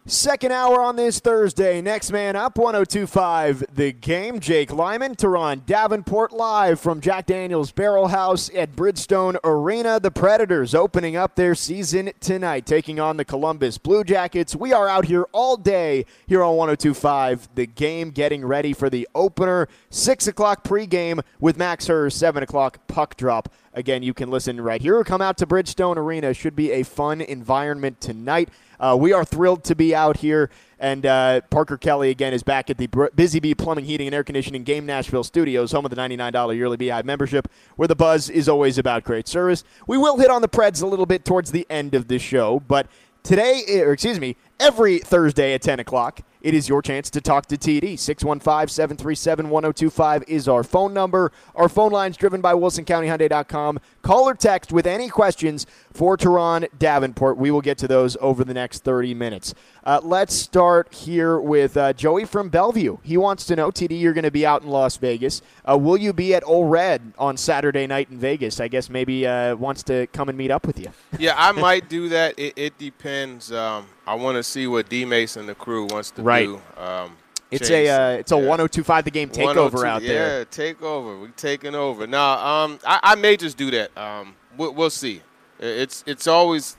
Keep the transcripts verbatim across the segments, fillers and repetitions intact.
Second hour on this Thursday. Next man up, one oh two point five The Game. Jake Lyman, Teron Davenport, live from Jack Daniel's Barrel House at Bridgestone Arena. The Predators opening up their season tonight, taking on the Columbus Blue Jackets. We are out here all day here on one oh two point five The Game, getting ready for the opener. six o'clock pregame with Max Hers, seven o'clock puck drop. Again, you can listen right here or come out to Bridgestone Arena. Should be a fun environment tonight. Uh, we are thrilled to be out here, and uh, Parker Kelly, again, is back at the Busy Bee Plumbing, Heating, and Air Conditioning Game Nashville Studios, home of the ninety-nine dollars yearly Beehive membership, where the buzz is always about great service. We will hit on the Preds a little bit towards the end of the show, but today, or excuse me, every Thursday at ten o'clock, it is your chance to talk to T D. six one five, seven three seven, one oh two five is our phone number. Our phone line is driven by Wilson County Hyundai dot com. Call or text with any questions for Teron Davenport. We will get to those over the next thirty minutes. Uh, let's start here with uh, Joey from Bellevue. He wants to know, T D, you're going to be out in Las Vegas. Uh, will you be at Ole Red on Saturday night in Vegas? I guess maybe uh, wants to come and meet up with you. Yeah, I might do that. It, it depends. Um, I want to see what D-Mace and the crew wants to right. do. Um, it's a uh, it's a yeah. one oh two point five The Game takeover out there. Yeah, takeover. We're taking over. Now, um, I, I may just do that. Um, we'll, we'll see. It's it's always,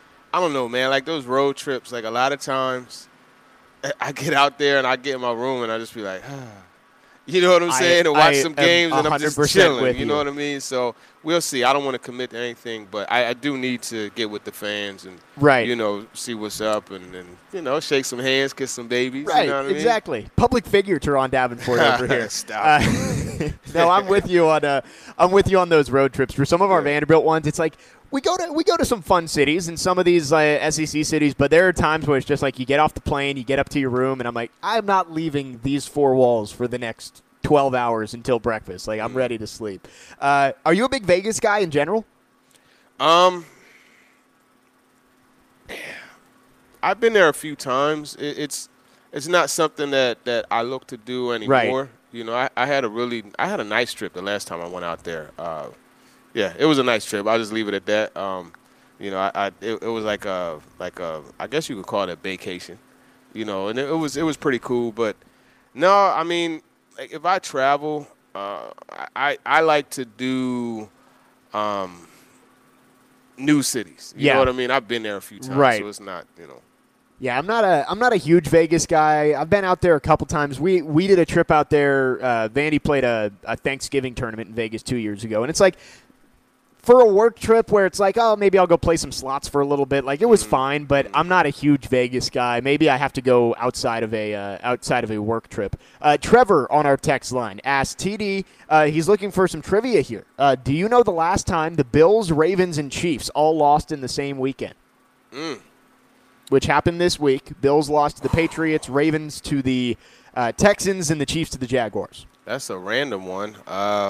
I don't know, man, like those road trips, like a lot of times I get out there and I get in my room and I just be like, ah. You know what I'm saying? To watch I some games and I'm just chilling. You. you know what I mean? So we'll see. I don't want to commit to anything, but I, I do need to get with the fans and, right. you know, see what's up and, and, you know, shake some hands, kiss some babies. Right, you know what exactly. I mean? Public figure Teron Davenport over here. Stop. Uh, no, I'm with you on uh, I'm with you on those road trips. For some of our yeah. Vanderbilt ones, it's like we go to we go to some fun cities and some of these uh, S E C cities, but there are times where it's just like you get off the plane, you get up to your room, and I'm like, I'm not leaving these four walls for the next twelve hours until breakfast. Like, I'm ready to sleep. Uh, are you a big Vegas guy in general? Um, I've been there a few times. It, it's it's not something that, that I look to do anymore. Right. You know, I, I had a really I had a nice trip the last time I went out there. Uh, yeah, it was a nice trip. I'll just leave it at that. Um, you know, I, I it, it was like a like a I guess you could call it a vacation. You know, and it, it was it was pretty cool. But no, I mean, like if I travel, uh, I I like to do um, new cities. You yeah. know what I mean? I've been there a few times, right. so it's not, you know. Yeah, I'm not a I'm not a huge Vegas guy. I've been out there a couple times. We we did a trip out there. Uh, Vandy played a, a Thanksgiving tournament in Vegas two years ago, and it's like for a work trip where it's like, oh, maybe I'll go play some slots for a little bit. Like it was fine, but I'm not a huge Vegas guy. Maybe I have to go outside of a uh, outside of a work trip. Uh, Trevor on our text line asked T D. Uh, he's looking for some trivia here. Uh, do you know the last time the Bills, Ravens, and Chiefs all lost in the same weekend? Mm. Which happened this week. Bills lost to the Patriots, Ravens to the uh, Texans, and the Chiefs to the Jaguars. That's a random one. Uh,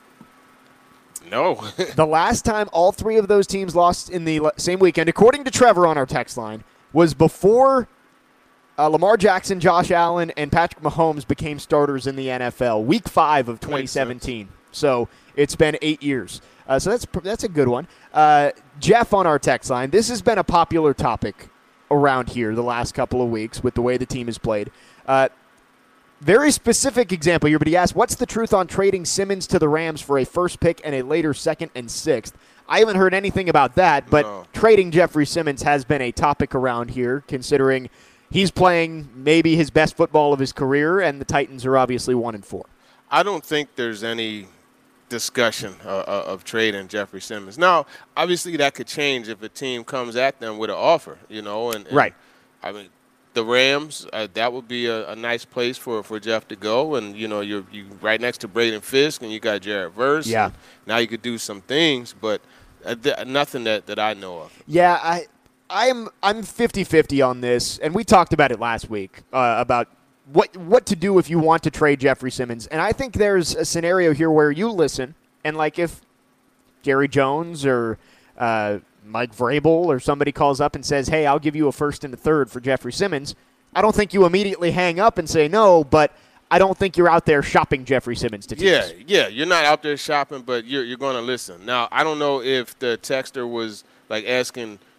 no. The last time all three of those teams lost in the same weekend, according to Trevor on our text line, was before uh, Lamar Jackson, Josh Allen, and Patrick Mahomes became starters in the N F L. Week five of twenty seventeen. So it's been eight years. Uh, so that's that's a good one. Uh, Jeff on our text line. This has been a popular topic around here the last couple of weeks with the way the team has played. Uh, very specific example here, but he asked, what's the truth on trading Simmons to the Rams for a first pick and a later second and sixth? I haven't heard anything about that, but no. Trading Jeffrey Simmons has been a topic around here, considering he's playing maybe his best football of his career, and the Titans are obviously one and four. I don't think there's any discussion uh, of trading Jeffrey Simmons. Now, obviously, that could change if a team comes at them with an offer, you know. And, and right. I mean, the Rams, uh, that would be a, a nice place for, for Jeff to go. And, you know, you're you right next to Braden Fisk, and you got Jared Verse. Yeah. Now you could do some things, but uh, th- nothing that, that I know of. Yeah, I, I'm I'm fifty-fifty on this, and we talked about it last week uh, about what what to do if you want to trade Jeffrey Simmons. And I think there's a scenario here where you listen, and like if Jerry Jones or uh, Mike Vrabel or somebody calls up and says, hey, I'll give you a first and a third for Jeffrey Simmons, I don't think you immediately hang up and say no, but I don't think you're out there shopping Jeffrey Simmons to teams. Yeah, yeah, you're not out there shopping, but you're you're going to listen. Now, I don't know if the texter was like asking,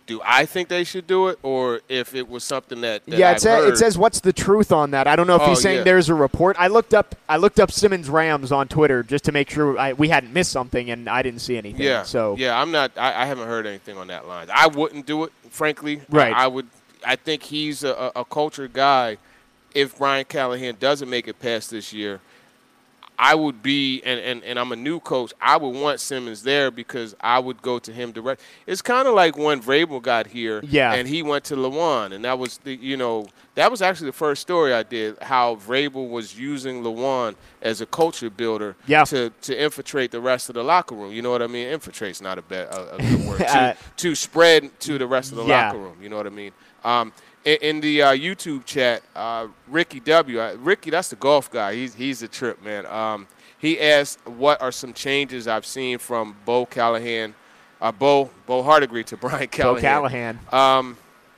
do I think they should do it, or if it was something that, that yeah, I've it, sa- heard. it says what's the truth on that. I don't know if Oh, he's saying yeah. there's a report. I looked up I looked up Simmons Rams on Twitter just to make sure I, we hadn't missed something, and I didn't see anything. Yeah, so yeah, I'm not. I, I haven't heard anything on that line. I wouldn't do it, frankly. Right. I, I would. I think he's a, a culture guy. If Brian Callahan doesn't make it past this year, I would be, and, and, and I'm a new coach, I would want Simmons there because I would go to him direct. It's kind of like when Vrabel got here, Yeah. and he went to Lewan, and that was the, you know, that was actually the first story I did, how Vrabel was using Lewan as a culture builder Yeah. to, to infiltrate the rest of the locker room. You know what I mean? Infiltrate's not a, bad, a, a good word. Uh, to, to spread to the rest of the Yeah. locker room. You know what I mean? Um, in, in the uh, YouTube chat, uh, Ricky W. Uh, Ricky, that's the golf guy. He's he's a trip, man. Um, he asked, "What are some changes I've seen from Bo Callahan, uh, Bo Bo Hardigree to Brian Callahan?" Bo Callahan. Um,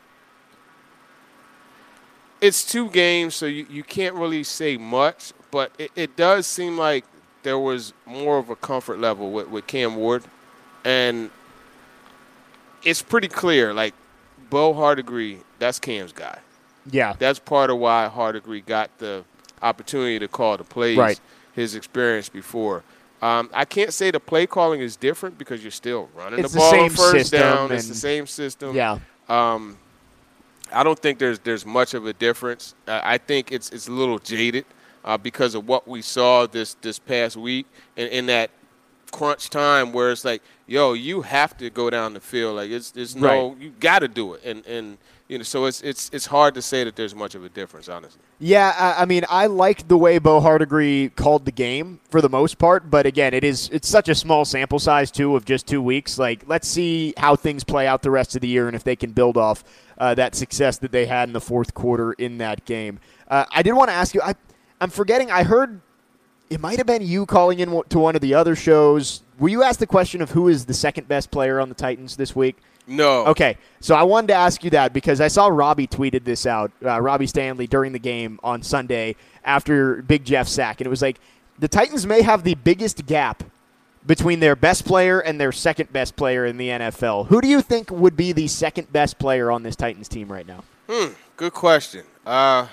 it's two games, so you, you can't really say much, but it, it does seem like there was more of a comfort level with, with Cam Ward, and it's pretty clear, like, Bo Hardigree, that's Cam's guy. Yeah. That's part of why Hardigree got the opportunity to call the plays, Right. his experience before. Um, I can't say the play calling is different because you're still running It's the the ball same on first system down. It's and- the same system. Yeah. Um, I don't think there's there's much of a difference. Uh, I think it's it's a little jaded uh, because of what we saw this this past week and in that crunch time where it's like, yo, you have to go down the field. Like it's it's no, Right. you got to do it. And and you know, so it's it's it's hard to say that there's much of a difference, honestly. Yeah, I, I mean, I liked the way Bo Hardigree called the game for the most part, but again, it is it's such a small sample size too of just two weeks. Like, let's see how things play out the rest of the year and if they can build off uh, that success that they had in the fourth quarter in that game. Uh, I did want to ask you. I, I'm forgetting. I heard it might have been you calling in to one of the other shows. Were you asked the question of who is the second best player on the Titans this week? No. Okay, so I wanted to ask you that because I saw Robbie tweeted this out, uh, Robbie Stanley, during the game on Sunday after Big Jeff sack, and it was like the Titans may have the biggest gap between their best player and their second best player in the N F L. Who do you think would be the second best player on this Titans team right now? Hmm. Good question. Uh,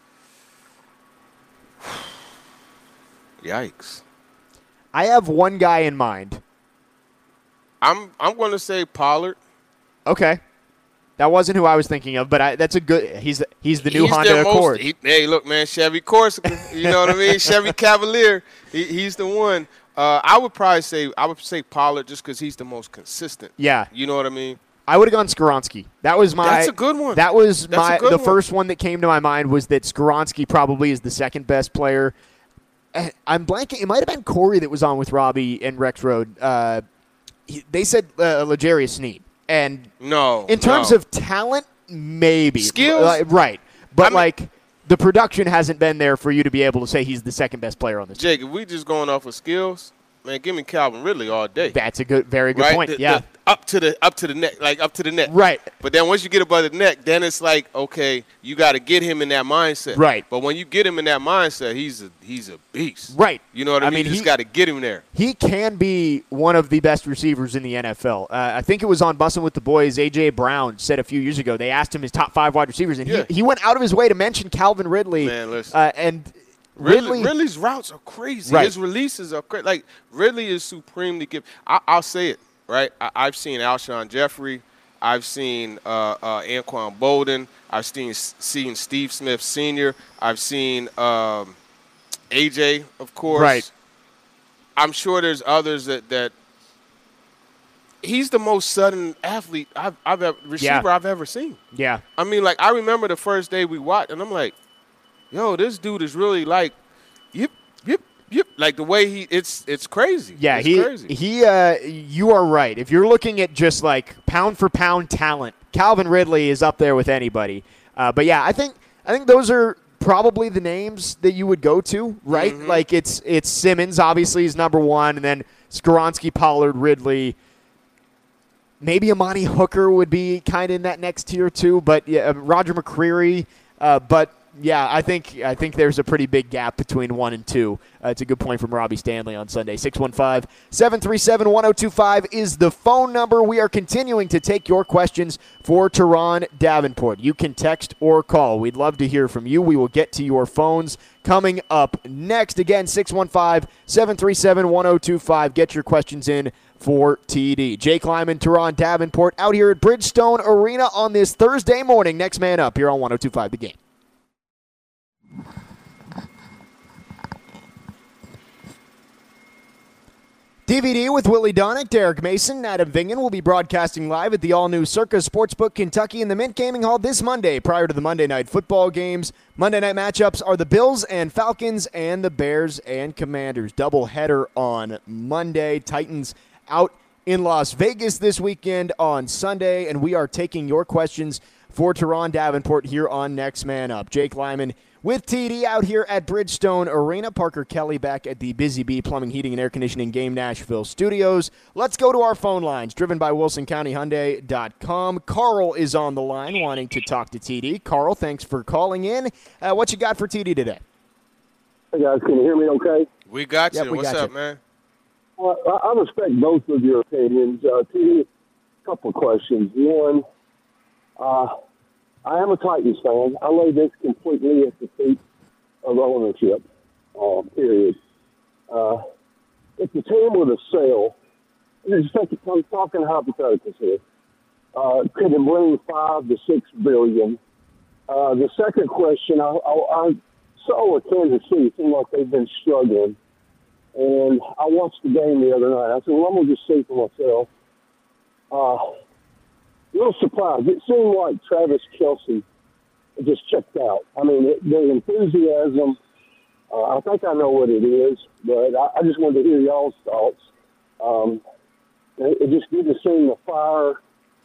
yikes. I have one guy in mind. I'm I'm going to say Pollard. Okay. That wasn't who I was thinking of, but I, that's a good. He's he's the new He's Honda their most- Accord. he- hey, look, man, Chevy Corsica. You know what I mean? Chevy Cavalier. He, he's the one. Uh, I would probably say I would say Pollard just because he's the most consistent. Yeah. You know what I mean? I would have gone Skoronski. That was my. That's a good one. That was That's a my. good The one. first one that came to my mind was that Skoronski probably is the second best player. Eh, I'm blanking. It might have been Corey that was on with Robbie and Rex Road. Uh, he, they said uh, L'Jarius Sneed, and No. in terms no. of talent, maybe Skills? Uh, right? But I mean- like the production hasn't been there for you to be able to say he's the second best player on this team. Jake, if we just going off of skills, man, give me Calvin Ridley all day. That's a good, very good right? point. The- yeah, the- up to the up to the neck, like up to the neck. right. But then once you get above the neck, then it's like, okay, you got to get him in that mindset. Right. But when you get him in that mindset, he's a he's a beast. Right. You know what I, I mean? mean, You just he- got to get him there. He can be one of the best receivers in the N F L. Uh, I think it was on Bussin' with the Boys. A J. Brown said a few years ago they asked him his top five wide receivers, and Yeah. he, he went out of his way to mention Calvin Ridley. Man, listen. Uh, and Ridley, Ridley, Ridley's routes are crazy. Right. His releases are crazy. Like, Ridley is supremely gifted. I, I'll say it, right? I, I've seen Alshon Jeffrey. I've seen uh, uh, Anquan Bolden. I've seen seen Steve Smith Senior I've seen um, A J, of course. Right. I'm sure there's others that, that he's the most sudden athlete I've, I've ever, receiver Yeah. I've ever seen. yeah, I mean, like, I remember the first day we watched, and I'm like, yo, this dude is really like, yip, yip, yip. Like, the way he, it's it's crazy. yeah. It's he crazy. he. Uh, you are right. If you're looking at just like pound for pound talent, Calvin Ridley is up there with anybody. Uh, but yeah, I think I think those are probably the names that you would go to, right? Mhm. Like it's it's Simmons obviously is number one, and then Skoronski, Pollard, Ridley. Maybe Amani Hooker would be kind of in that next tier too, but yeah, uh, Roger McCreary. Uh, but Yeah, I think I think there's a pretty big gap between one and two. Uh, it's a good point from Robbie Stanley on Sunday. six one five, seven three seven, one oh two five is the phone number. We are continuing to take your questions for Teron Davenport. You can text or call. We'd love to hear from you. We will get to your phones coming up next. Again, six one five, seven three seven, one oh two five. Get your questions in for T D. Jake Lyman, Teron Davenport out here at Bridgestone Arena on this Thursday morning. Next man up here on one oh two five The Game. D V D with Willie Donick, Derek Mason, Adam Vingan will be broadcasting live at the all-new Circa Sportsbook Kentucky in the Mint Gaming Hall this Monday prior to the Monday night football games. Monday night matchups are the Bills and Falcons and the Bears and Commanders. Doubleheader on Monday. Titans out in Las Vegas this weekend on Sunday, and we are taking your questions for Teron Davenport here on Next Man Up. Jake Lyman with T D out here at Bridgestone Arena. Parker Kelly back at the Busy Bee Plumbing, Heating, and Air Conditioning Game Nashville studios. Let's go to our phone lines, driven by Wilson County Hyundai dot com. Carl is on the line wanting to talk to T D. Carl, thanks for calling in. Uh, what you got for T D today? Hey, guys, can you hear me okay? We got you. Yep, we What's got up, you. man? Well, I I respect both of your opinions. Uh, T D, a couple of questions. One, uh, I am a Titans fan. I lay this completely at the feet of ownership, uh, period. Uh, if the team were to sell, just think, I'm talking hypotheticals here, uh, could it bring five to six billion? Uh, the second question, I, I, I saw with Kansas City, it seemed like they've been struggling. And I watched the game the other night. I said, well, I'm going to just see for myself. Uh, a little surprised. It seemed like Travis Kelce just checked out. I mean, it, the enthusiasm, uh, I think I know what it is, but I, I just wanted to hear y'all's thoughts. Um, it, it just didn't seem the fire.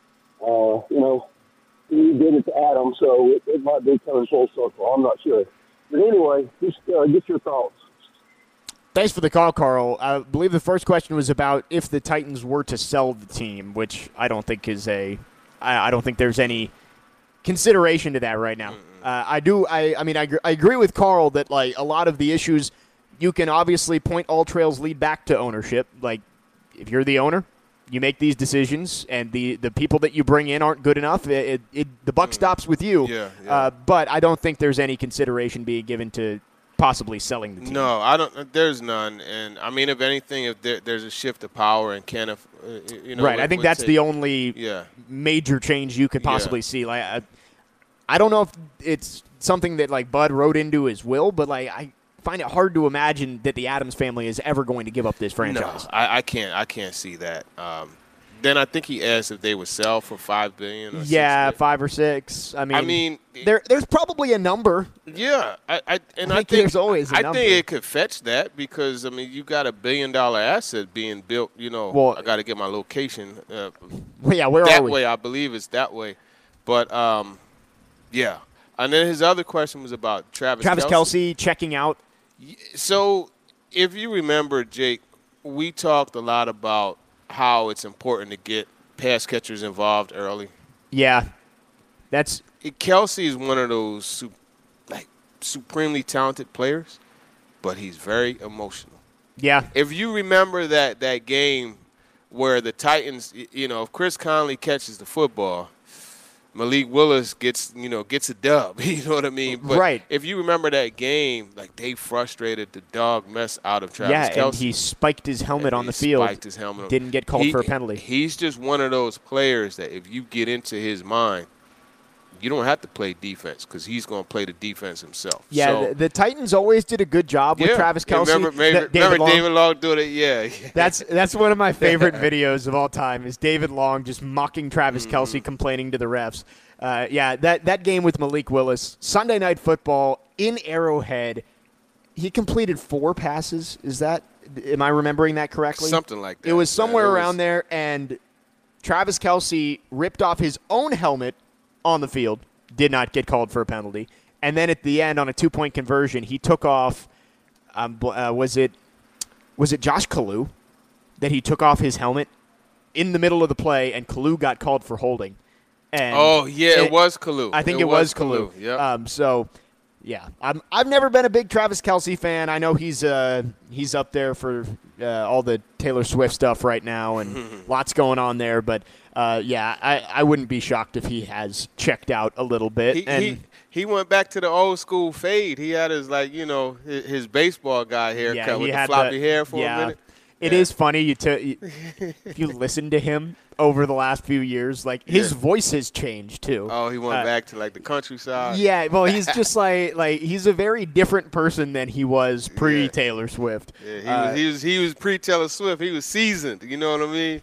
Uh, you know, he did it to Adam, so it, it might be coming full circle. I'm not sure. But anyway, just uh, get your thoughts. Thanks for the call, Carl. I believe the first question was about if the Titans were to sell the team, which I don't think is a – I don't think there's any consideration to that right now. Uh, I do – I I mean, I, I agree with Carl that, like, a lot of the issues, you can obviously point all trails lead back to ownership. Like, if you're the owner, you make these decisions, and the, the people that you bring in aren't good enough. It, it, it the buck stops with you. Yeah, yeah. Uh, but I don't think there's any consideration being given to – possibly selling the team. No, I don't. There's none, and I mean, if anything, if there, there's a shift of power and can, if, uh, you know, right. would, I think would that's take, the only yeah. major change you could possibly Yeah. see. Like, I, I don't know if it's something that like Bud wrote into his will, but like I find it hard to imagine that the Adams family is ever going to give up this franchise. No, I, I can't. I can't see that. Um, then I think he asked if they would sell for five billion. Or Yeah, six five or six. I mean, I mean, there there's probably a number. Yeah, I, I and I I think think there's always a I number. think it could fetch that because I mean you got a billion dollar asset being built. You know, Well- I got to get my location. Uh, Well, yeah, where that are we? way, I believe it's that way. But um, yeah, and then his other question was about Travis. Travis Kelce. Kelsey checking out. So if you remember, Jake, we talked a lot about how it's important to get pass catchers involved early. Yeah, that's Kelsey is one of those su- like supremely talented players, but he's very emotional. yeah. If you remember that that game where the Titans, y- you know, if Chris Conley catches the football, Malik Willis gets, you know, gets a dub. You know what I mean? But Right. if you remember that game, like they frustrated the dog mess out of Travis yeah, Kelce. and he spiked his helmet And on he the field. spiked his helmet. Didn't get called He- for a penalty. He's just one of those players that if you get into his mind, you don't have to play defense because he's going to play the defense himself. Yeah, So, the, the Titans always did a good job with yeah. Travis Yeah, Kelce. Remember, maybe, That- David remember Long. David Long doing it? Yeah. That's that's one of my favorite videos of all time is David Long just mocking Travis Mm-hmm. Kelce, complaining to the refs. Uh, yeah, that, that game with Malik Willis, Sunday Night Football in Arrowhead, he completed four passes. Is that – am I remembering that correctly? Something like that. It was Yeah, somewhere it was- around there, and Travis Kelce ripped off his own helmet on the field, did not get called for a penalty. And then at the end on a two-point conversion, he took off um, – uh, was it was it Josh Kalu that he took off his helmet in the middle of the play, and Kalu got called for holding. And Oh, yeah, it, was Kalu. I think it, was Kalu. Yep. Um, so, yeah. I'm, I've never been a big Travis Kelce fan. I know he's uh, he's up there for uh, all the Taylor Swift stuff right now and lots going on there. But, uh, yeah, I, I wouldn't be shocked if he has checked out a little bit. He, and he, he went back to the old school fade. He had his, like, you know, his, his baseball guy haircut yeah, with the had floppy the, hair for yeah. a minute. It Yeah. is funny you t- if you listen to him over the last few years, like his Yeah. voice has changed too. Oh, he went Uh, back to, like, the countryside. Yeah, well, he's just like like he's a very different person than he was pre Yeah. Taylor Swift. Yeah, he, Uh, was, he was he was pre Taylor Swift. He was seasoned. You know what I mean?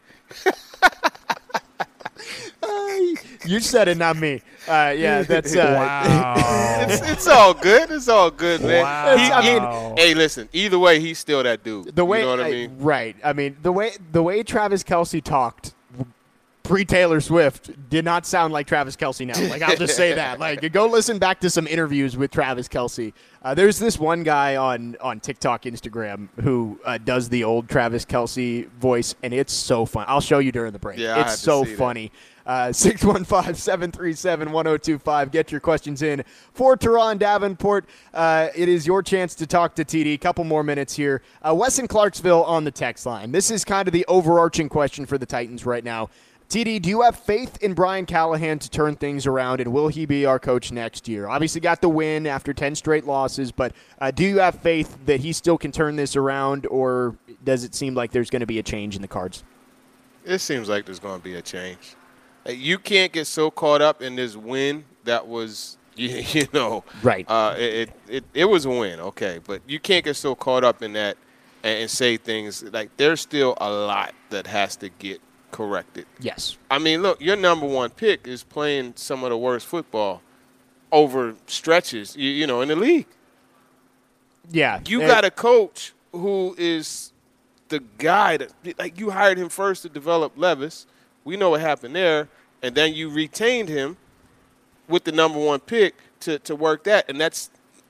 You said it, not me. Uh, yeah, that's uh, Wow. It's, it's all good. It's all good, man. Wow. He- I he- mean- hey, listen. Either way, he's still that dude. the way you know what I I- mean? right. I mean the way the way Travis Kelce talked pre Taylor Swift did not sound like Travis Kelce now. Like I'll just say that. Like go listen back to some interviews with Travis Kelce. Uh, there's this one guy on on TikTok, Instagram who uh, does the old Travis Kelce voice, and it's so fun. I'll show you during the break. Yeah, I it's have to so see that. funny. Uh, six one five, seven three seven, one oh two five. Get your questions in for Teron Davenport. Uh, it is your chance to talk to T D. Couple more minutes here. Uh, Wes in Clarksville on the text line. This is kind of the overarching question for the Titans right now. T D, do you have faith in Brian Callahan to turn things around, and will he be our coach next year? Obviously got the win after ten straight losses, but uh, do you have faith that he still can turn this around, or does it seem like there's going to be a change in the cards? It seems like there's going to be a change. Like, you can't get so caught up in this win that was, you, you know, Right. Uh, it, it it was a win, okay, but you can't get so caught up in that and, and say things like there's still a lot that has to get corrected. Yes. I mean, look, your number one pick is playing some of the worst football over stretches, you, you know, in the league. Yeah. You Uh, got a coach who is the guy that, like, you hired him first to develop Levis. We know what happened there. And then you retained him with the number one pick to, to work that. And that's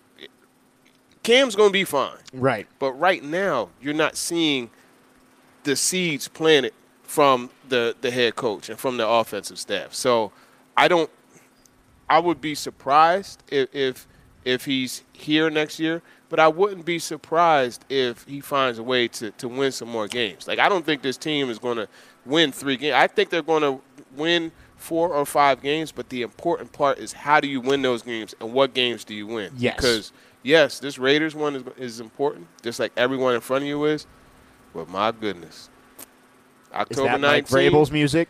– Cam's going to be fine. Right. But right now, you're not seeing the seeds planted from the, the head coach and from the offensive staff. So I don't – I would be surprised if, if if he's here next year, but I wouldn't be surprised if he finds a way to, to win some more games. Like, I don't think this team is going to win three games. I think they're going to win four or five games, but the important part is how do you win those games and what games do you win? Yes. Because, yes, this Raiders one is, is important, just like everyone in front of you is, but my goodness. Is October that Mike nineteenth. Vrabel's music?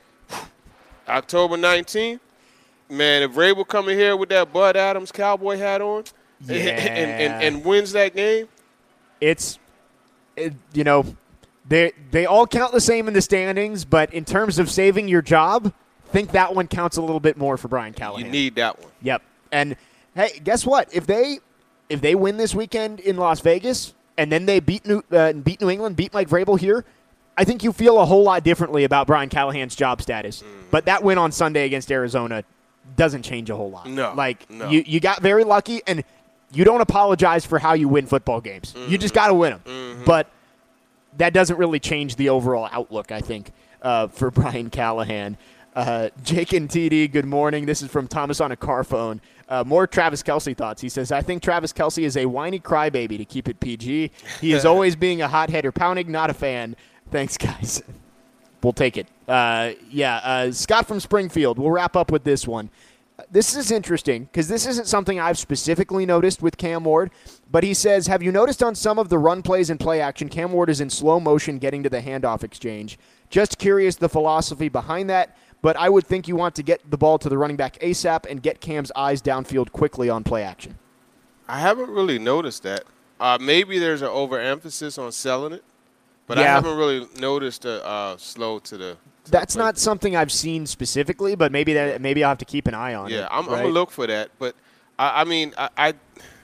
October nineteenth. Man, if Vrabel come in here with that Bud Adams cowboy hat on Yeah. and, and, and wins that game, It's, it, you know, they they all count the same in the standings, but in terms of saving your job, I think that one counts a little bit more for Brian Callahan. you need that one. Yep. And hey, guess what? If they if they win this weekend in Las Vegas and then they beat New uh, beat New England, beat Mike Vrabel here, I think you feel a whole lot differently about Brian Callahan's job status. Mm. But that win on Sunday against Arizona doesn't change a whole lot. No, Like no. you you got very lucky, and you don't apologize for how you win football games. You just got to win them. Mm-hmm. But that doesn't really change the overall outlook, I think, uh, for Brian Callahan. Uh, Jake and T D, good morning. This is from Thomas on a car phone. Uh, more Travis Kelce thoughts. He says, I think Travis Kelce is a whiny crybaby, to keep it P G. He is always being a hothead or pounding, not a fan. Thanks, guys. We'll take it. Uh, yeah, uh, Scott from Springfield. We'll wrap up with this one. This is interesting because this isn't something I've specifically noticed with Cam Ward, but he says, have you noticed on some of the run plays and play action, Cam Ward is in slow motion getting to the handoff exchange? Just curious the philosophy behind that, but I would think you want to get the ball to the running back ASAP and get Cam's eyes downfield quickly on play action. I haven't really noticed that. Uh, maybe there's an overemphasis on selling it, but I Yeah. haven't really noticed a uh, slow to the. to That's the play. not something I've seen specifically, but maybe that maybe I'll have to keep an eye on it. Yeah, I'm, I'm right? gonna look for that. But I, I mean, I, I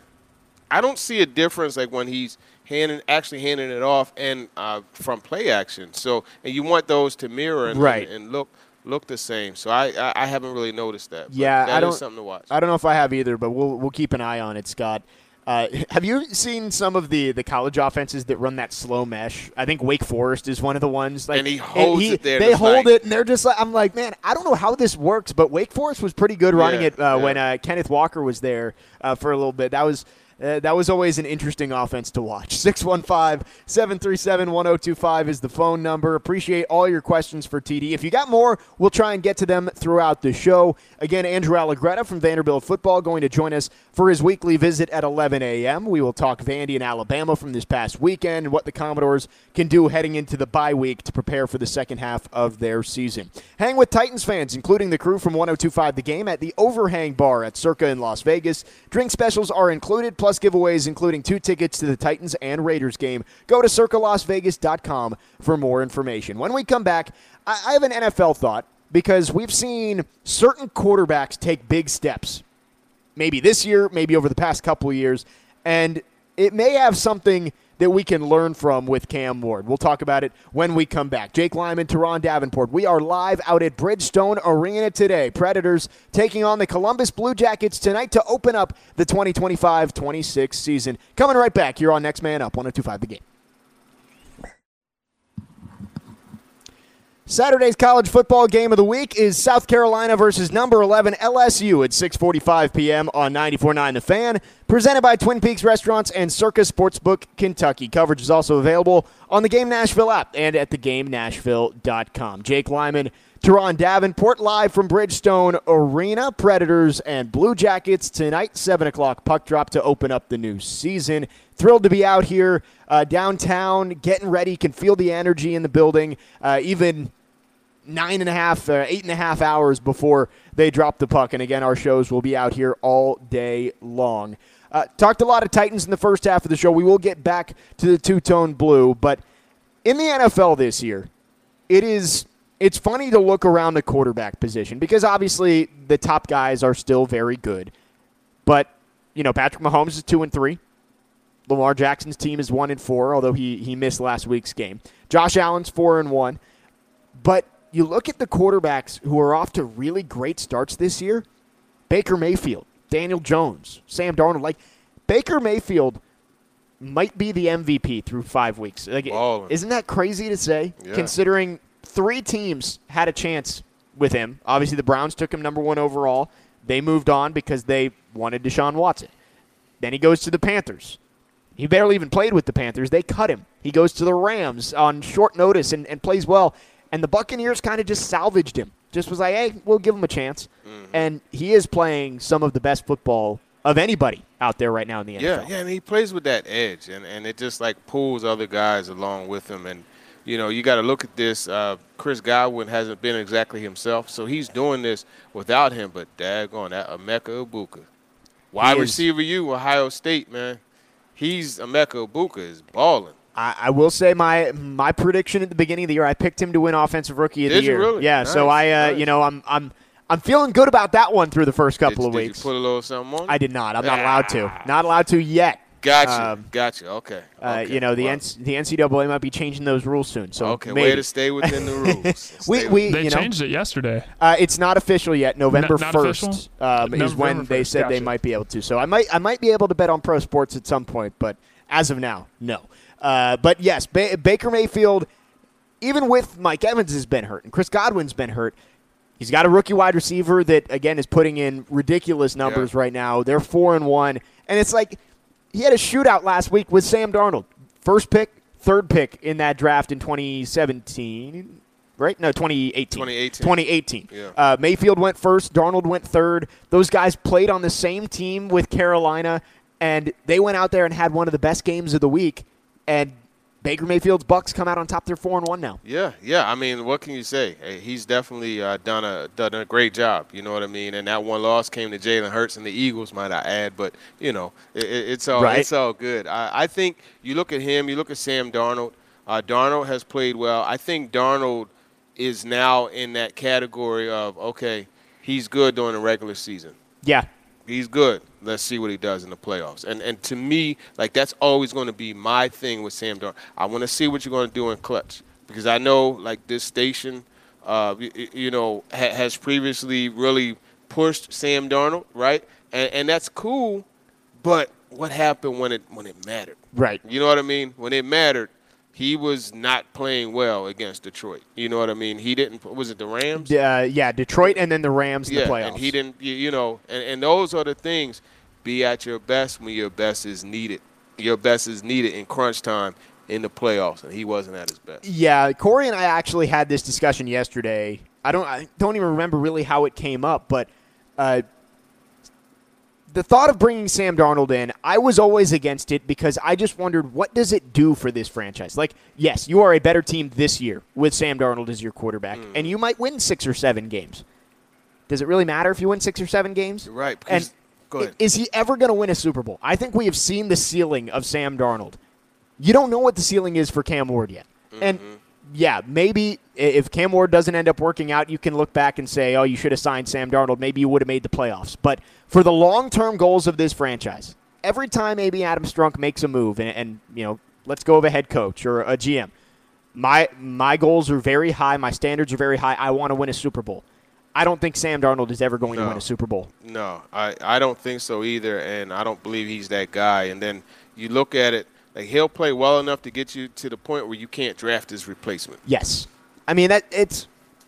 I don't see a difference like when he's handing actually handing it off and uh, from play action. So and you want those to mirror and Right. and, and look look the same. So I, I, I haven't really noticed that. But Yeah, that I is don't- something to watch. I don't know if I have either, but we'll we'll keep an eye on it, Scott. Uh, have you seen some of the, the college offenses that run that slow mesh? I think Wake Forest is one of the ones. Like, and he holds he, it there. They hold night. it, and they're just like, I'm like, man, I don't know how this works, but Wake Forest was pretty good running yeah, it uh, yeah. when uh, Kenneth Walker was there uh, for a little bit. That was uh, that was always an interesting offense to watch. six one five, seven three seven, one oh two five is the phone number. Appreciate all your questions for T D. If you got more, we'll try and get to them throughout the show. Again, Andrew Allegretta from Vanderbilt Football going to join us for his weekly visit at eleven a.m. We will talk Vandy and Alabama from this past weekend and what the Commodores can do heading into the bye week to prepare for the second half of their season. Hang with Titans fans, including the crew from one oh two five The Game at the Overhang Bar at Circa in Las Vegas. Drink specials are included, plus giveaways including two tickets to the Titans and Raiders game. Go to circa las vegas dot com for more information. When we come back, I have an N F L thought because we've seen certain quarterbacks take big steps. Maybe this year, maybe over the past couple of years, and it may have something that we can learn from with Cam Ward. We'll talk about it when we come back. Jake Lyman, Teron Davenport. We are live out at Bridgestone Arena today. Predators taking on the Columbus Blue Jackets tonight to open up the twenty twenty-five twenty-six season. Coming right back here on Next Man Up, one oh two five The Game. Saturday's college football game of the week is South Carolina versus number eleven L S U at six forty-five p.m. on ninety-four point nine The Fan, presented by Twin Peaks Restaurants and Circa Sportsbook Kentucky. Coverage is also available on the Game Nashville app and at the game nashville dot com. Jake Lyman, Teron Davenport, live from Bridgestone Arena. Predators and Blue Jackets tonight, seven o'clock puck drop to open up the new season. Thrilled to be out here uh, downtown, getting ready. Can feel the energy in the building, uh, even nine and a half, uh, eight and a half hours before they drop the puck. And again, our shows will be out here all day long. Uh, talked a lot of Titans in the first half of the show. We will get back to the two-tone blue. But in the N F L this year, it is it's funny to look around the quarterback position because obviously the top guys are still very good. But, you know, Patrick Mahomes is two and three. Lamar Jackson's team is one and four, although he he missed last week's game. Josh Allen's four and one. But you look at the quarterbacks who are off to really great starts this year, Baker Mayfield, Daniel Jones, Sam Darnold. Like, Baker Mayfield might be the M V P through five weeks. Like, isn't that crazy to say, yeah, considering three teams had a chance with him? Obviously, the Browns took him number one overall. They moved on because they wanted Deshaun Watson. Then he goes to the Panthers. He barely even played with the Panthers. They cut him. He goes to the Rams on short notice and, and plays well. And the Buccaneers kind of just salvaged him. Just was like, hey, we'll give him a chance. Mm-hmm. And he is playing some of the best football of anybody out there right now in the N F L. Yeah, yeah, and he plays with that edge, and, and it just, like, pulls other guys along with him. And, you know, you got to look at this. Uh, Chris Godwin hasn't been exactly himself, so he's doing this without him. But daggone, that Emeka Egbuka. Wide receiver you, Ohio State, man. He's Emeka Egbuka is balling. I, I will say my my prediction at the beginning of the year, I picked him to win Offensive Rookie of Did the Year. You really? Yeah, nice, so I, uh, nice. you know, I'm I'm I'm feeling good about that one through the first couple did, of did weeks. Did you put a little something on? I did not. I'm not ah. allowed to. Not allowed to yet. Gotcha. Um, gotcha. Okay. Uh, okay. you know, the wow. N- the N C double A might be changing those rules soon. So okay, maybe. way to stay within the rules. we we they you know, changed it yesterday. Uh, it's not official yet. November not first um, is when November they first. said Gotcha. they might be able to. So I might I might be able to bet on pro sports at some point, but as of now, no. Uh, but yes, ba- Baker Mayfield, even with Mike Evans has been hurt and Chris Godwin's been hurt, he's got a rookie wide receiver that again is putting in ridiculous numbers yeah. right now. They're four and one, and it's like he had a shootout last week with Sam Darnold, first pick, third pick in that draft in twenty seventeen. Right? No, twenty eighteen. twenty eighteen. twenty eighteen. Yeah. Uh, Mayfield went first. Darnold went third. Those guys played on the same team with Carolina, and they went out there and had one of the best games of the week. And Baker Mayfield's Bucks come out on top. They're four and one now. Yeah, yeah. I mean, what can you say? Hey, he's definitely uh, done a done a great job. You know what I mean? And that one loss came to Jalen Hurts and the Eagles, might I add. But you know, it, it's all right. it's all good. I, I think you look at him. You look at Sam Darnold. Uh, Darnold has played well. I think Darnold is now in that category of okay, he's good during the regular season. Yeah. He's good. Let's see what he does in the playoffs. And and to me, like that's always going to be my thing with Sam Darnold. I want to see what you're going to do in clutch because I know like this station, uh, you, you know, ha- has previously really pushed Sam Darnold, right? And and that's cool, but what happened when it when it mattered. Right. You know what I mean? When it mattered, he was not playing well against Detroit. You know what I mean? He didn't. Was it the Rams? Uh, yeah, Detroit and then the Rams in yeah, the playoffs. and he didn't. You, you know, and, and those are the things. Be at your best when your best is needed. Your best is needed in crunch time in the playoffs, and he wasn't at his best. Yeah, Corey and I actually had this discussion yesterday. I don't. I don't even remember really how it came up, but. Uh, The thought of bringing Sam Darnold in, I was always against it because I just wondered, what does it do for this franchise? Like, yes, you are a better team this year with Sam Darnold as your quarterback, mm. and you might win six or seven games. Does it really matter if you win six or seven games? You're right. And go ahead. Is he ever going to win a Super Bowl? I think we have seen the ceiling of Sam Darnold. You don't know what the ceiling is for Cam Ward yet. Mm-hmm. And, yeah, maybe if Cam Ward doesn't end up working out, you can look back and say, oh, you should have signed Sam Darnold. Maybe you would have made the playoffs. But for the long-term goals of this franchise, every time maybe Adam Strunk makes a move, and, and you know, let's go of a head coach or a G M, my my goals are very high. My standards are very high. I want to win a Super Bowl. I don't think Sam Darnold is ever going no. to win a Super Bowl. No, I, I don't think so either, and I don't believe he's that guy. And then you look at it, like he'll play well enough to get you to the point where you can't draft his replacement. Yes. I mean, that it's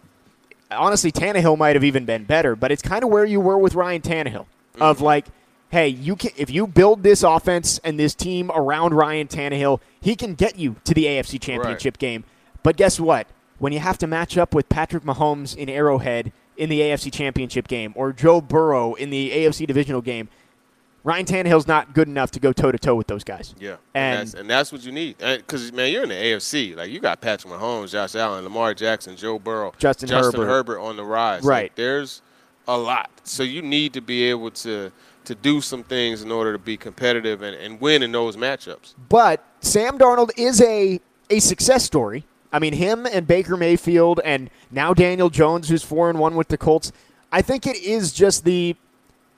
– honestly, Tannehill might have even been better, but it's kind of where you were with Ryan Tannehill mm-hmm. of like, hey, you can if you build this offense and this team around Ryan Tannehill, he can get you to the A F C Championship right. game. But guess what? When you have to match up with Patrick Mahomes in Arrowhead in the A F C Championship game or Joe Burrow in the A F C Divisional game, Ryan Tannehill's not good enough to go toe-to-toe with those guys. Yeah, and, and, that's, and that's what you need. Because, man, you're in the A F C. Like, you got Patrick Mahomes, Josh Allen, Lamar Jackson, Joe Burrow, Justin, Justin Herbert. Herbert on the rise. Right. Like, there's a lot. So you need to be able to to do some things in order to be competitive and, and win in those matchups. But Sam Darnold is a, a success story. I mean, him and Baker Mayfield and now Daniel Jones, who's four and one with the Colts, I think it is just the –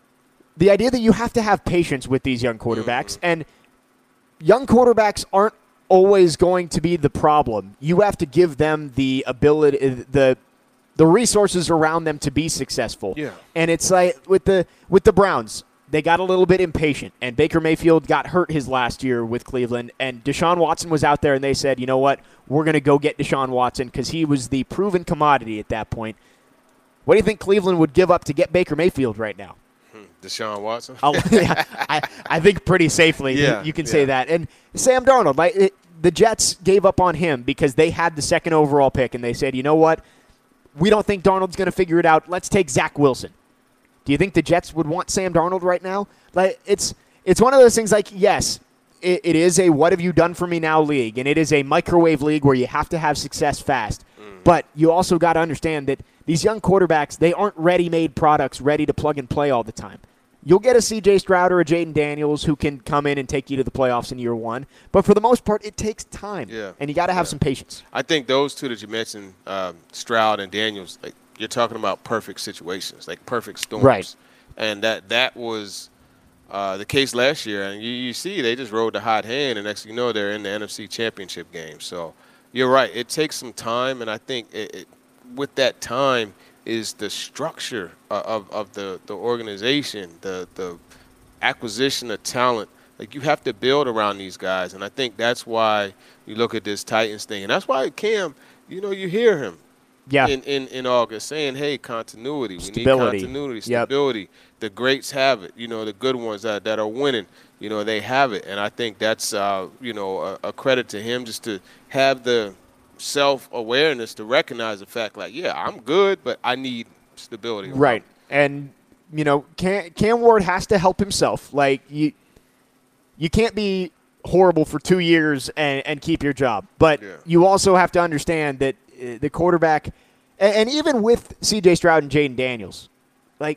the idea that you have to have patience with these young quarterbacks, mm-hmm. and young quarterbacks aren't always going to be the problem. You have to give them the ability, the the resources around them to be successful. Yeah. And it's like with the with the Browns, they got a little bit impatient, and Baker Mayfield got hurt his last year with Cleveland, and Deshaun Watson was out there, and they said, you know what, we're going to go get Deshaun Watson because he was the proven commodity at that point. What do you think Cleveland would give up to get Baker Mayfield right now? Deshaun Watson? yeah, I, I think pretty safely yeah, you can yeah. say that. And Sam Darnold, like it, the Jets gave up on him because they had the second overall pick, and they said, you know what, we don't think Darnold's going to figure it out. Let's take Zach Wilson. Do you think the Jets would want Sam Darnold right now? Like it's it's one of those things like, yes, it, it is a what have you done for me now league, and it is a microwave league where you have to have success fast. Mm. But you also got to understand that these young quarterbacks, they aren't ready-made products ready to plug and play all the time. You'll get a C J Stroud or a Jaden Daniels who can come in and take you to the playoffs in year one. But for the most part, it takes time. Yeah. And you got to have yeah. some patience. I think those two that you mentioned, um, Stroud and Daniels, like you're talking about perfect situations, like perfect storms. Right. And that that was uh, the case last year. And you, you see they just rode the hot hand, and next thing you know, they're in the N F C Championship game. So you're right. It takes some time, and I think it, it, with that time – is the structure of, of the, the organization, the the acquisition of talent. Like, you have to build around these guys, and I think that's why you look at this Titans thing. And that's why Cam, you know, you hear him yeah. in, in, in August saying, hey, continuity. We Stability. need continuity, stability. Yep. The greats have it. You know, the good ones that, that are winning, you know, they have it. And I think that's, uh, you know, a, a credit to him just to have the – self-awareness to recognize the fact, like, yeah, I'm good, but I need stability. Right. And, you know, Cam, Cam Ward has to help himself. Like, you you can't be horrible for two years and, and keep your job. But yeah. you also have to understand that uh, the quarterback, and, and even with C J Stroud and Jaden Daniels, like,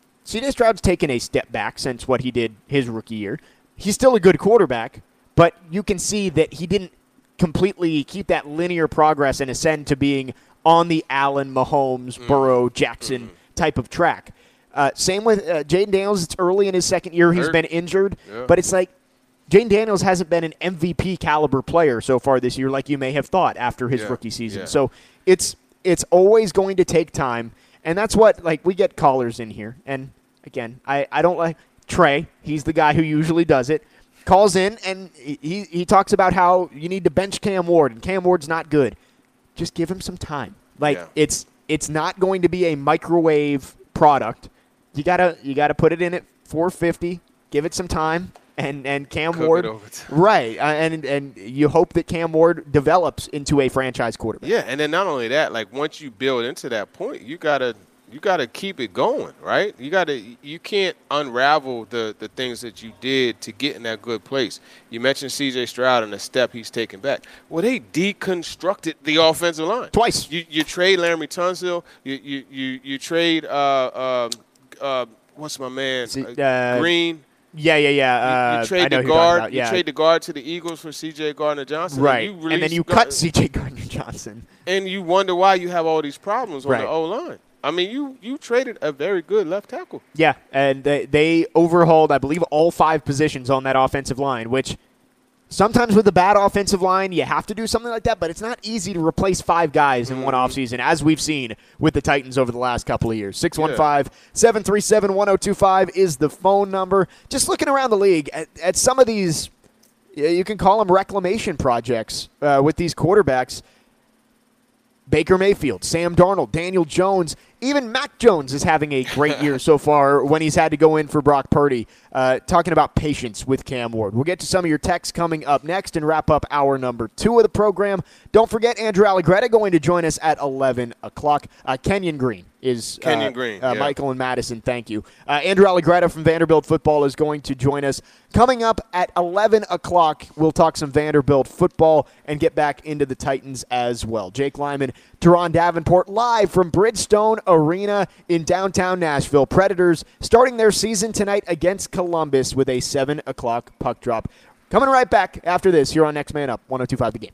C J Stroud's taken a step back since what he did his rookie year. He's still a good quarterback, but you can see that he didn't completely keep that linear progress and ascend to being on the Allen, Mahomes, Burrow, Jackson mm-hmm. type of track. Uh, same with uh, Jaden Daniels. It's early in his second year. He's Hurt. been injured. Yeah. But it's like Jaden Daniels hasn't been an M V P caliber player so far this year like you may have thought after his yeah. rookie season. Yeah. So it's it's always going to take time. And that's what, like, we get callers in here. And, again, I, I don't like – Trey, he's the guy who usually does it, calls in, and he, he talks about how you need to bench Cam Ward, and Cam Ward's not good. Just give him some time. Like, yeah. it's it's not going to be a microwave product. You gotta you gotta put it in at four fifty, give it some time, and, and Cam Cook Ward, it over to- right? Uh, and and you hope that Cam Ward develops into a franchise quarterback. Yeah, and then not only that, like once you build into that point, you gotta you gotta keep it going, right? You gotta you can't unravel the the things that you did to get in that good place. You mentioned C J Stroud and the step he's taken back. Well, they deconstructed the offensive line Twice. You you trade Laramie Tunsil. You you you, you trade uh uh uh what's my man See, uh, uh, Green. Yeah, yeah, yeah. You, Uh, you I trade know the who you're talking guard. about, You yeah. trade the guard to the Eagles for C J Gardner-Johnson. Right, And, you and then you release cut Gar- C J Gardner-Johnson. and you wonder why you have all these problems on Right. the O-line. I mean, you you traded a very good left tackle. Yeah, and they, they overhauled, I believe, all five positions on that offensive line, which sometimes with a bad offensive line, you have to do something like that, but it's not easy to replace five guys in one offseason, as we've seen with the Titans over the last couple of years. six one five, seven three seven, one oh two five is the phone number. Just looking around the league at, at some of these, you can call them reclamation projects uh, with these quarterbacks. Baker Mayfield, Sam Darnold, Daniel Jones, even Mac Jones is having a great year so far when he's had to go in for Brock Purdy. Uh, talking about patience with Cam Ward. We'll get to some of your texts coming up next and wrap up hour number two of the program. Don't forget Andrew Allegretti going to join us at eleven o'clock. Uh, Kenyon Green is Kenyon uh, Green, uh, yeah. Michael and Madison, thank you. Uh, Andrew Allegretti from Vanderbilt Football is going to join us. Coming up at eleven o'clock, we'll talk some Vanderbilt football and get back into the Titans as well. Jake Lyman, Teron Davenport, live from Bridgestone Arena in downtown Nashville. Predators starting their season tonight against Columbus with a seven o'clock puck drop. Coming right back after this here on Next Man Up, one oh two point five The Game.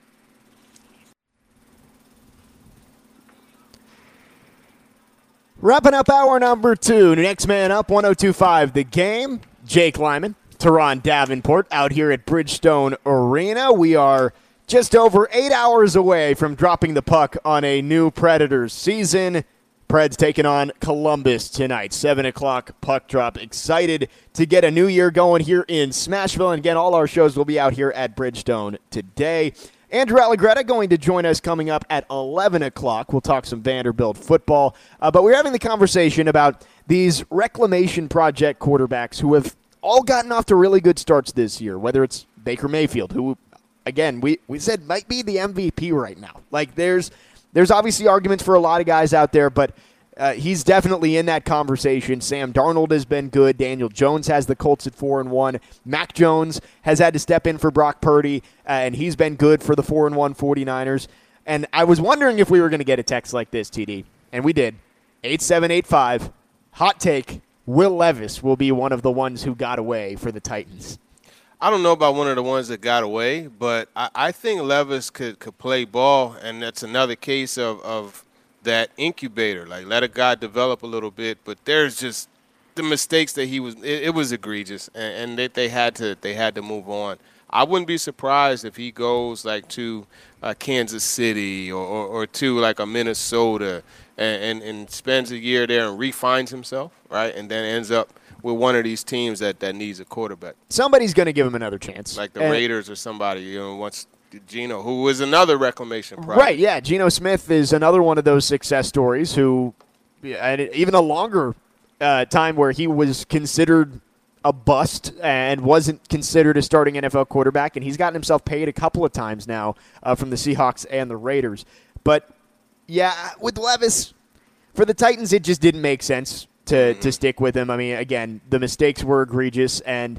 Wrapping up hour number two. Next Man Up, one oh two point five The Game. Jake Lyman, Teron Davenport out here at Bridgestone Arena. We are just over eight hours away from dropping the puck on a new Predators season. Preds taking on Columbus tonight. seven o'clock puck drop. Excited to get a new year going here in Smashville. And again, all our shows will be out here at Bridgestone today. Andrew Allegretti going to join us coming up at eleven o'clock. We'll talk some Vanderbilt football. Uh, but we're having the conversation about these reclamation project quarterbacks who have all gotten off to really good starts this year, whether it's Baker Mayfield, who, again, we, we said might be the M V P right now. Like, there's there's obviously arguments for a lot of guys out there, but uh, he's definitely in that conversation. Sam Darnold has been good. Daniel Jones has the Colts at four and one. Mac Jones has had to step in for Brock Purdy, uh, and he's been good for the four and one 49ers. And I was wondering if we were going to get a text like this, T D, and we did. eight seven eight five, hot take, Will Levis will be one of the ones who got away for the Titans. I don't know about one of the ones that got away, but I, I think Levis could, could play ball, and that's another case of, of that incubator. Like, let a guy develop a little bit, but there's just the mistakes that he was it, – it was egregious, and, and they, they had to they had to move on. I wouldn't be surprised if he goes, like, to uh, Kansas City or, or, or to, like, a Minnesota and, and, and spends a year there and refines himself, right, and then ends up – with one of these teams that, that needs a quarterback. Somebody's going to give him another chance. Like the and Raiders or somebody, you know, once Geno, who was another reclamation project. Right, yeah. Geno Smith is another one of those success stories who, and even a longer uh, time where he was considered a bust and wasn't considered a starting N F L quarterback, and he's gotten himself paid a couple of times now uh, from the Seahawks and the Raiders. But, yeah, with Levis, for the Titans, it just didn't make sense to to stick with him. I mean, again, the mistakes were egregious, and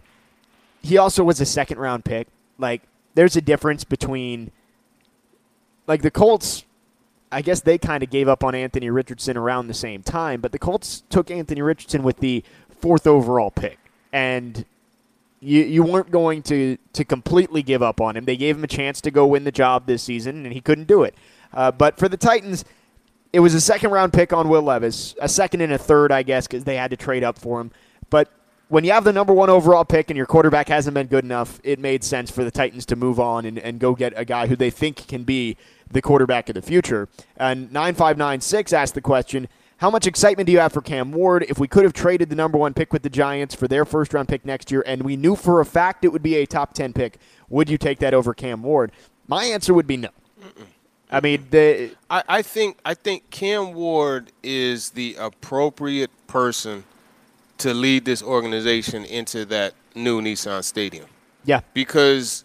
he also was a second-round pick. Like, there's a difference between, like, the Colts, I guess they kind of gave up on Anthony Richardson around the same time, but the Colts took Anthony Richardson with the fourth overall pick, and you you weren't going to, to completely give up on him. They gave him a chance to go win the job this season, and he couldn't do it. Uh, but for the Titans, it was a second-round pick on Will Levis, a second and a third, I guess, because they had to trade up for him. But when you have the number one overall pick and your quarterback hasn't been good enough, it made sense for the Titans to move on and, and go get a guy who they think can be the quarterback of the future. And nine five nine six asked the question, how much excitement do you have for Cam Ward? If we could have traded the number one pick with the Giants for their first-round pick next year, and we knew for a fact it would be a top ten pick, would you take that over Cam Ward? My answer would be no. Mm-mm. I mean, the, I, I think I think Cam Ward is the appropriate person to lead this organization into that new Nissan Stadium. Yeah. Because,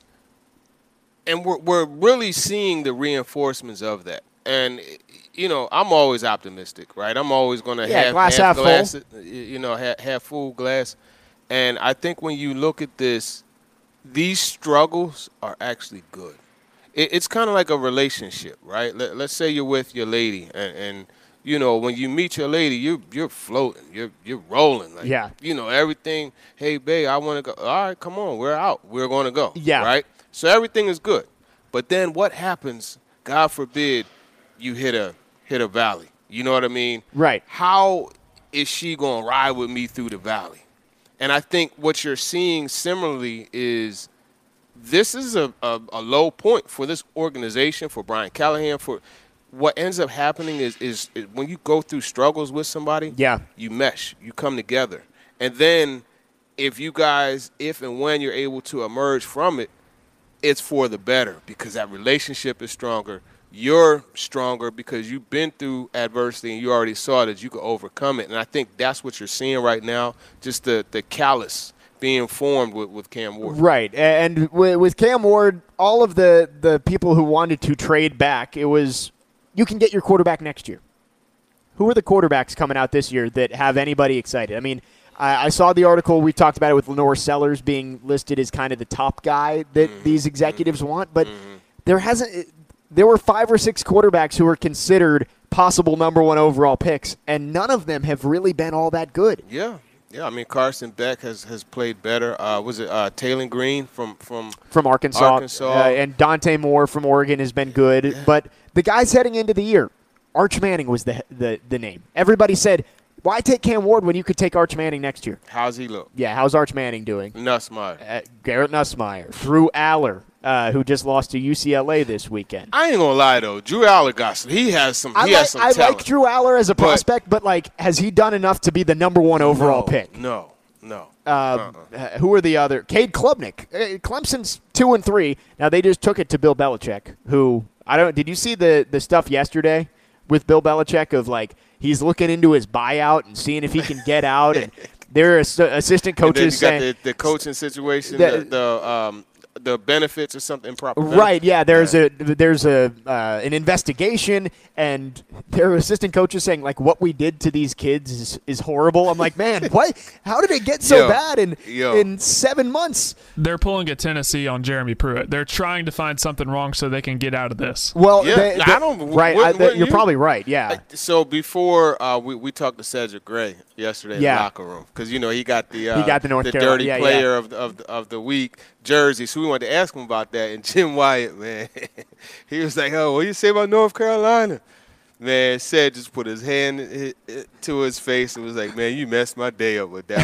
and we're we're really seeing the reinforcements of that. And, you know, I'm always optimistic, right? I'm always going to yeah, have glass half half glass, full. you know, half, half full glass. And I think when you look at this, these struggles are actually good. It, it's kind of like a relationship, right? Let, let's say you're with your lady, and, and you know, when you meet your lady, you're you're floating, you're you're rolling, like, yeah. You know, everything. Hey, babe, I want to go. All right, come on, we're out. We're going to go. Yeah. Right. So everything is good, but then what happens? God forbid, you hit a hit a valley. You know what I mean? Right. How is she going to ride with me through the valley? And I think what you're seeing similarly is this is a, a, a low point for this organization, for Brian Callahan. For what ends up happening is, is, is when you go through struggles with somebody, yeah. you mesh, you come together. And then if you guys, if and when you're able to emerge from it, it's for the better because that relationship is stronger. You're stronger because you've been through adversity and you already saw that you could overcome it. And I think that's what you're seeing right now, just the, the callus being formed with, with Cam Ward. Right. And with, with Cam Ward, all of the, the people who wanted to trade back, it was you can get your quarterback next year. Who are the quarterbacks coming out this year that have anybody excited? I mean, I, I saw the article. We talked about it with Lenore Sellers being listed as kind of the top guy that mm-hmm. these executives mm-hmm. want. But mm-hmm. there hasn't – there were five or six quarterbacks who were considered possible number one overall picks, and none of them have really been all that good. Yeah. Yeah, I mean, Carson Beck has, has played better. Uh, was it uh, Taylor Green from from, from Arkansas? Arkansas. Uh, and Dante Moore from Oregon has been good. Yeah. But the guys heading into the year, Arch Manning was the, the, the name. Everybody said, why take Cam Ward when you could take Arch Manning next year? How's he look? Yeah, how's Arch Manning doing? Nussmeier. Uh, Garrett Nussmeier. Drew Aller. Uh, who just lost to U C L A this weekend. I ain't gonna lie though, Drew Aller got some. He has some. He I has like, some I talent. like Drew Aller as a prospect, but, but like, has he done enough to be the number one overall no, pick? No, no. Uh, uh-uh. uh, who are the other? Cade Klubnik. Uh, Clemson's two and three. Now they just took it to Bill Belichick. Who I don't. Did you see the the stuff yesterday with Bill Belichick of like he's looking into his buyout and seeing if he can get out and their ass- assistant coaches and then you saying got the, the coaching situation, the, the, the um. the benefits or something improper. Right, yeah. There's yeah. a there's a uh, an investigation, and their assistant coach is saying like what we did to these kids is, is horrible. I'm like, man, what? How did it get so yo, bad in yo. in seven months? They're pulling a Tennessee on Jeremy Pruitt. They're trying to find something wrong so they can get out of this. Well, yeah, they, they, I don't. Right, wouldn't, I, they, wouldn't you're you? probably right. Yeah. So before uh, we we talked to Cedric Gray yesterday in yeah. the locker room because you know he got the uh, he got the North the Carolina dirty yeah, player yeah. of the, of the, of the week jersey. So we wanted to ask him about that. And Jim Wyatt, man, he was like, "Oh, what do you say about North Carolina?" Man, Ced just put his hand to his face and was like, "Man, you messed my day up with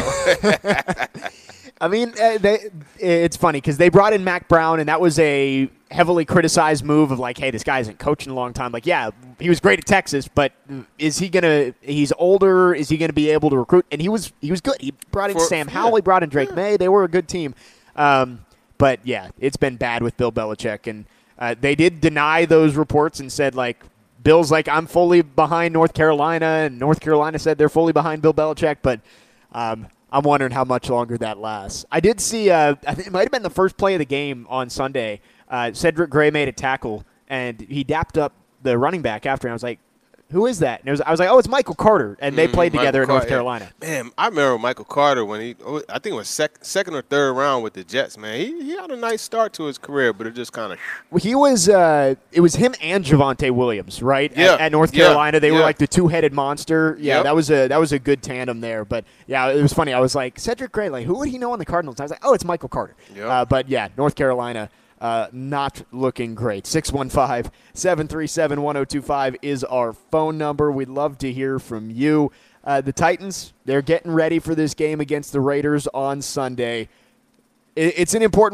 that one." I mean, uh, they, it's funny because they brought in Mac Brown, and that was a heavily criticized move of like, hey, this guy hasn't coached in a long time. Like, yeah, he was great at Texas, but is he gonna? He's older. Is he gonna be able to recruit? And he was. He was good. He brought in For, Sam yeah. Howell. He brought in Drake yeah. May. They were a good team. Um, but yeah, it's been bad with Bill Belichick, and uh, they did deny those reports and said like, Bill's like, I'm fully behind North Carolina, and North Carolina said they're fully behind Bill Belichick, but. Um, I'm wondering how much longer that lasts. I did see, uh, I think it might have been the first play of the game on Sunday. Uh, Cedric Gray made a tackle, and he dapped up the running back after, and I was like, who is that? And it was, I was like, oh, it's Michael Carter, and they mm, played Michael together in North Carter, Carolina. Yeah. Man, I remember Michael Carter when he, I think it was sec- second or third round with the Jets, man. He, he had a nice start to his career, but it just kind of. He was, uh, it was him and Javonte Williams, right? Yeah. At, at North Yeah. Carolina, they yeah. were like the two-headed monster. Yeah, Yep. that was a that was a good tandem there. But yeah, it was funny. I was like, Cedric Gray, like, who would he know on the Cardinals? And I was like, oh, it's Michael Carter. Yep. Uh, but yeah, North Carolina. Uh, not looking great. six one five, seven three seven, one oh two five is our phone number. We'd love to hear from you. Uh, the Titans, they're getting ready for this game against the Raiders on Sunday. It, it's an important one.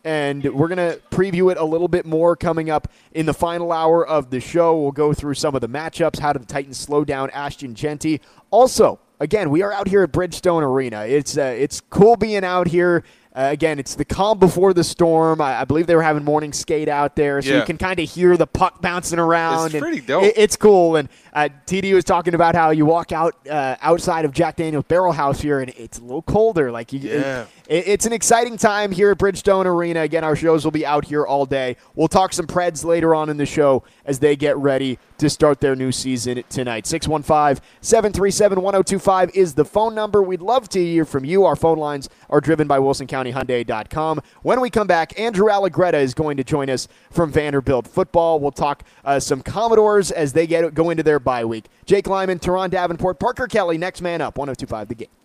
and we're going to preview it a little bit more coming up in the final hour of the show. We'll go through some of the matchups, how do the Titans slow down Ashton Jeanty. Also, again, we are out here at Bridgestone Arena. It's uh, it's cool being out here. Uh, again, it's the calm before the storm. I, I believe they were having morning skate out there, so yeah. you can kind of hear the puck bouncing around. It's pretty dope. It, it's cool. And uh, T D was talking about how you walk out uh, outside of Jack Daniel's Barrel House here, and it's a little colder. Like you, yeah. it, it's an exciting time here at Bridgestone Arena. Again, our shows will be out here all day. We'll talk some Preds later on in the show as they get ready to start their new season tonight. six one five, seven three seven, one oh two five is the phone number. We'd love to hear from you. Our phone lines are driven by Wilson County Hyundai dot com. When we come back, Andrew Allegretta is going to join us from Vanderbilt football. We'll talk uh, some Commodores as they get go into their bye week. Jake Lyman, Teron Davenport, Parker Kelly, next man up, one oh two five The Game.